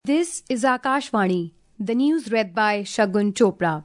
This is Akashvani, the news read by Shagun Chopra.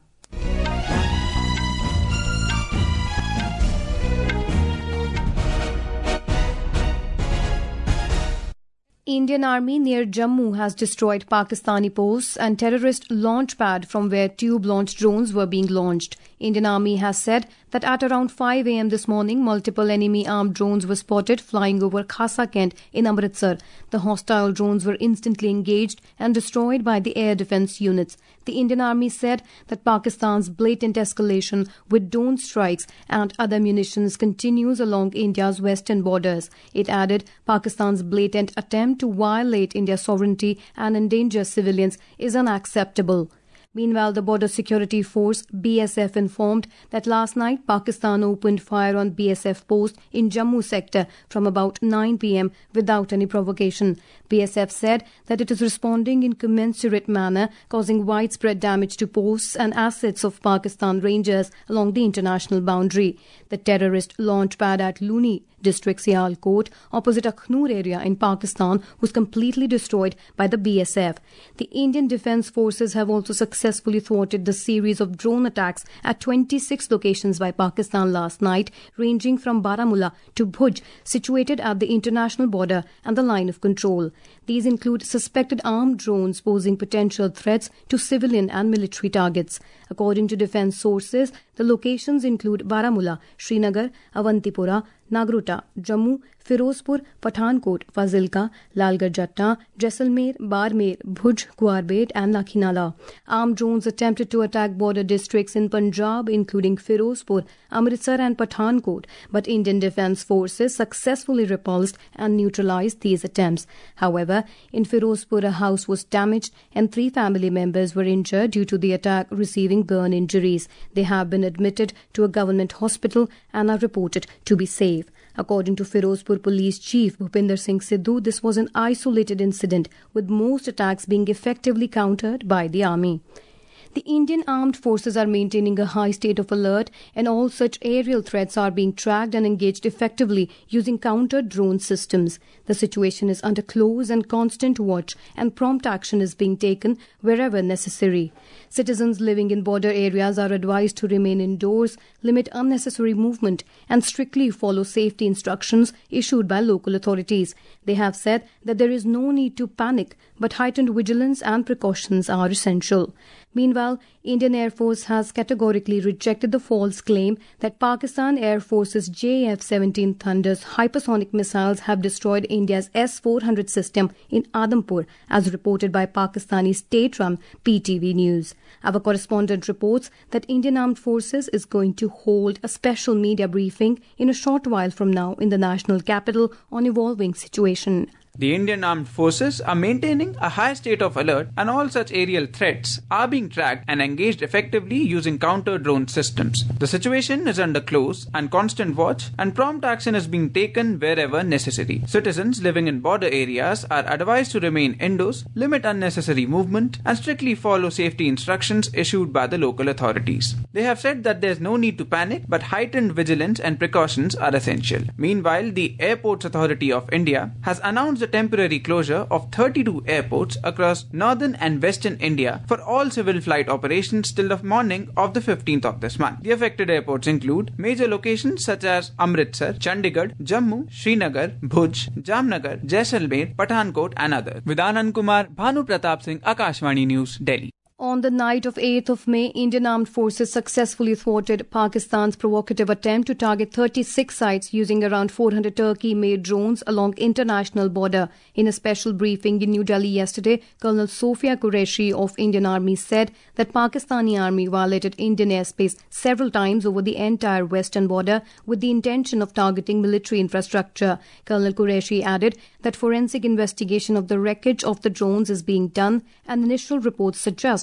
Indian Army near Jammu has destroyed Pakistani posts and terrorist launch pad from where tube-launched drones were being launched. Indian Army has said that at around 5 a.m. this morning, multiple enemy armed drones were spotted flying over Khasa Kent in Amritsar. The hostile drones were instantly engaged and destroyed by the air defence units. The Indian Army said that Pakistan's blatant escalation with drone strikes and other munitions continues along India's western borders. It added Pakistan's blatant attempt to violate India's sovereignty and endanger civilians is unacceptable. Meanwhile, the Border Security Force BSF informed that last night Pakistan opened fire on BSF post in Jammu sector from about 9 p.m. without any provocation. BSF said that it is responding in commensurate manner, causing widespread damage to posts and assets of Pakistan Rangers along the international boundary. The terrorist launch pad at Luni district Sialkot, opposite Akhnur area in Pakistan, was completely destroyed by the BSF. The Indian Defence Forces have also successfully thwarted the series of drone attacks at 26 locations by Pakistan last night, ranging from Baramulla to Bhuj, situated at the international border and the line of control. These include suspected armed drones posing potential threats to civilian and military targets. According to defence sources, the locations include Baramulla, Srinagar, Avantipura, Nagrota, Jammu, Firozpur, Pathankot, Fazilka, Lalgarh Jatta, Jaisalmer, Barmer, Bhuj, Gwarbet and Lakhinala. Armed drones attempted to attack border districts in Punjab, including Firozpur, Amritsar and Pathankot, but Indian Defence Forces successfully repulsed and neutralised these attempts. However, in Firozpur, a house was damaged and 3 family members were injured due to the attack, receiving burn injuries. They have been admitted to a government hospital and are reported to be safe. According to Firozpur Police Chief Bhupinder Singh Sidhu, this was an isolated incident, with most attacks being effectively countered by the army. The Indian armed forces are maintaining a high state of alert, and all such aerial threats are being tracked and engaged effectively using counter-drone systems. The situation is under close and constant watch, and prompt action is being taken wherever necessary. Citizens living in border areas are advised to remain indoors, limit unnecessary movement, and strictly follow safety instructions issued by local authorities. They have said that there is no need to panic, but heightened vigilance and precautions are essential. Meanwhile, Indian Air Force has categorically rejected the false claim that Pakistan Air Force's JF-17 Thunder's hypersonic missiles have destroyed India's S-400 system in Adampur, as reported by Pakistani state-run PTV News. Our correspondent reports that Indian Armed Forces is going to hold a special media briefing in a short while from now in the national capital on evolving situation. The Indian Armed Forces are maintaining a high state of alert, and all such aerial threats are being tracked and engaged effectively using counter-drone systems. The situation is under close and constant watch, and prompt action is being taken wherever necessary. Citizens living in border areas are advised to remain indoors, limit unnecessary movement, and strictly follow safety instructions issued by the local authorities. They have said that there is no need to panic, but heightened vigilance and precautions are essential. Meanwhile, the Airports Authority of India has announced the temporary closure of 32 airports across northern and western India for all civil flight operations till the morning of the 15th of this month. The affected airports include major locations such as Amritsar, Chandigarh, Jammu, Srinagar, Bhuj, Jamnagar, Jaisalmer, Pathankot and others. With Anand Kumar, Bhanu Pratap Singh, Akashvani News, Delhi. On the night of 8th of May, Indian Armed Forces successfully thwarted Pakistan's provocative attempt to target 36 sites using around 400 Turkey-made drones along international border. In a special briefing in New Delhi yesterday, Colonel Sofia Qureshi of Indian Army said that Pakistani Army violated Indian airspace several times over the entire western border with the intention of targeting military infrastructure. Colonel Qureshi added that forensic investigation of the wreckage of the drones is being done, and initial reports suggest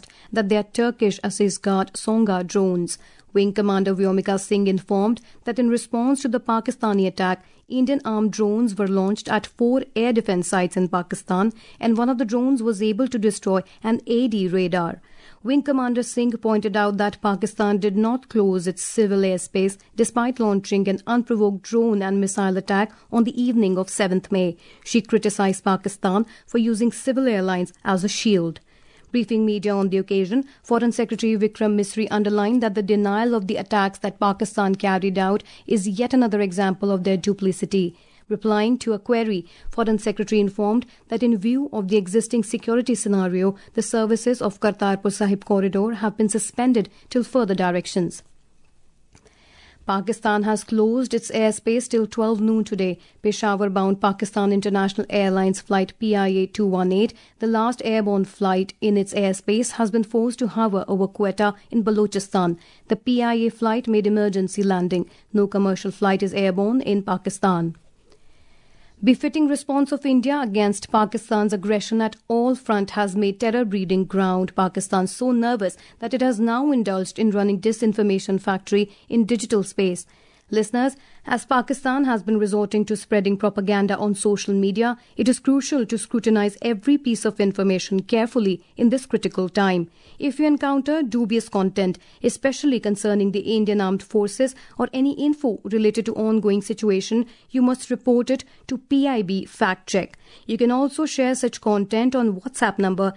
stressed that they are Turkish Asisgard Songa drones. Wing Commander Vyomika Singh informed that in response to the Pakistani attack, Indian armed drones were launched at 4 air defense sites in Pakistan, and one of the drones was able to destroy an AD radar. Wing Commander Singh pointed out that Pakistan did not close its civil airspace despite launching an unprovoked drone and missile attack on the evening of 7th May. She criticized Pakistan for using civil airlines as a shield. Briefing media on the occasion, Foreign Secretary Vikram Misri underlined that the denial of the attacks that Pakistan carried out is yet another example of their duplicity. Replying to a query, Foreign Secretary informed that in view of the existing security scenario, the services of Kartarpur Sahib corridor have been suspended till further directions. Pakistan has closed its airspace till 12 noon today. Peshawar-bound Pakistan International Airlines flight PIA 218, the last airborne flight in its airspace, has been forced to hover over Quetta in Balochistan. The PIA flight made emergency landing. No commercial flight is airborne in Pakistan. Befitting response of India against Pakistan's aggression at all fronts has made terror breeding ground Pakistan so nervous that it has now indulged in running disinformation factory in digital space. Listeners, as Pakistan has been resorting to spreading propaganda on social media, it is crucial to scrutinize every piece of information carefully in this critical time. If you encounter dubious content, especially concerning the Indian Armed Forces or any info related to ongoing situation, you must report it to PIB Fact Check. You can also share such content on WhatsApp number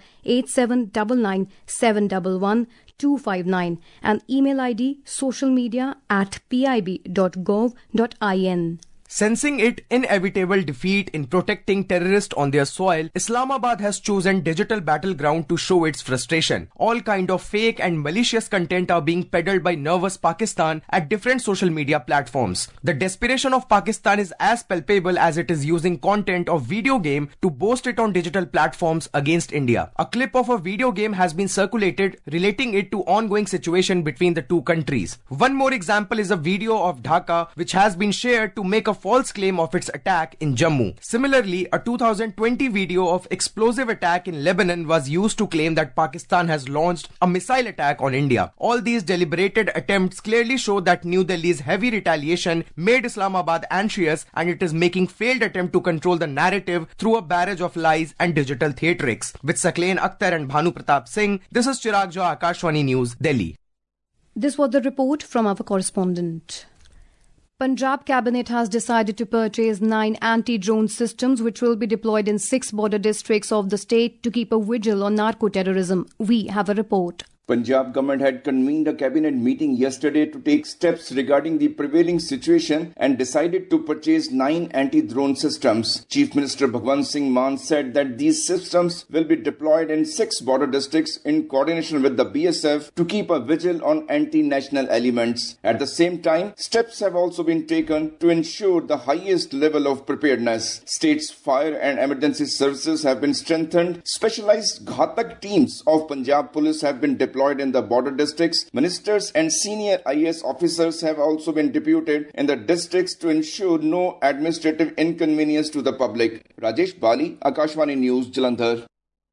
8799711259 and email ID socialmedia@pib.gov.in. Sensing its inevitable defeat in protecting terrorists on their soil, Islamabad has chosen digital battleground to show its frustration. All kind of fake and malicious content are being peddled by nervous Pakistan at different social media platforms. The desperation of Pakistan is as palpable as it is using content of video game to boast it on digital platforms against India. A clip of a video game has been circulated relating it to ongoing situation between the two countries. One more example is a video of Dhaka which has been shared to make a false claim of its attack in Jammu. Similarly, a 2020 video of explosive attack in Lebanon was used to claim that Pakistan has launched a missile attack on India. All these deliberated attempts clearly show that New Delhi's heavy retaliation made Islamabad anxious, and it is making failed attempt to control the narrative through a barrage of lies and digital theatrics. With Saklain Akhtar and Bhanu Pratap Singh, this is Chirag Jha, Akashvani News, Delhi. This was the report from our correspondent. Punjab Cabinet has decided to purchase 9 anti-drone systems which will be deployed in 6 border districts of the state to keep a vigil on narco-terrorism. We have a report. Punjab government had convened a cabinet meeting yesterday to take steps regarding the prevailing situation and decided to purchase 9 anti-drone systems. Chief Minister Bhagwant Singh Mann said that these systems will be deployed in 6 border districts in coordination with the BSF to keep a vigil on anti-national elements. At the same time, steps have also been taken to ensure the highest level of preparedness. State's fire and emergency services have been strengthened. Specialized Ghatak teams of Punjab Police have been deployed in the border districts. Ministers and senior IAS officers have also been deputed in the districts to ensure no administrative inconvenience to the public. Rajesh Bali, Akashvani News, Jalandhar.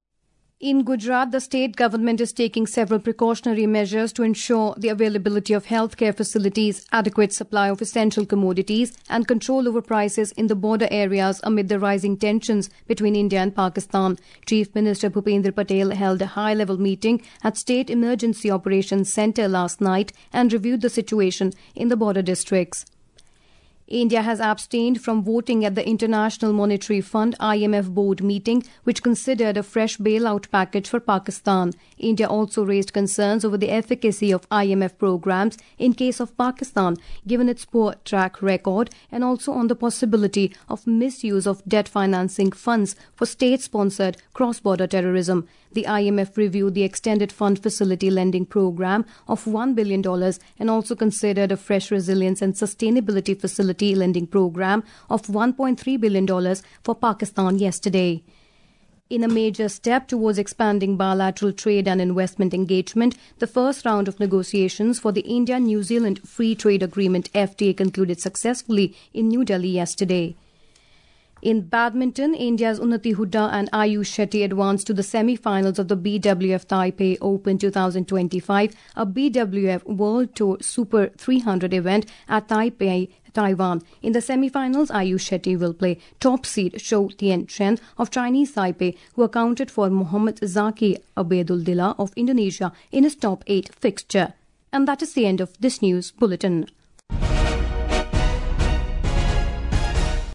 In Gujarat, the state government is taking several precautionary measures to ensure the availability of healthcare facilities, adequate supply of essential commodities, and control over prices in the border areas amid the rising tensions between India and Pakistan. Chief Minister Bhupendra Patel held a high-level meeting at State Emergency Operations Centre last night and reviewed the situation in the border districts. India has abstained from voting at the International Monetary Fund IMF board meeting, which considered a fresh bailout package for Pakistan. India also raised concerns over the efficacy of IMF programs in case of Pakistan, given its poor track record, and also on the possibility of misuse of debt financing funds for state-sponsored cross-border terrorism. The IMF reviewed the extended fund facility lending program of $1 billion and also considered a fresh resilience and sustainability facility lending program of $1.3 billion for Pakistan yesterday. In a major step towards expanding bilateral trade and investment engagement, the first round of negotiations for the India-New Zealand Free Trade Agreement FTA concluded successfully in New Delhi yesterday. In badminton, India's Unnati Hooda and Ayush Shetty advanced to the semi-finals of the BWF Taipei Open 2025, a BWF World Tour Super 300 event at Taipei, Taiwan. In the semi-finals, Ayush Shetty will play top seed Shou Tien Chen of Chinese Taipei, who accounted for Mohammad Zaki Abeduldillah of Indonesia in his top 8 fixture. And that is the end of this news bulletin.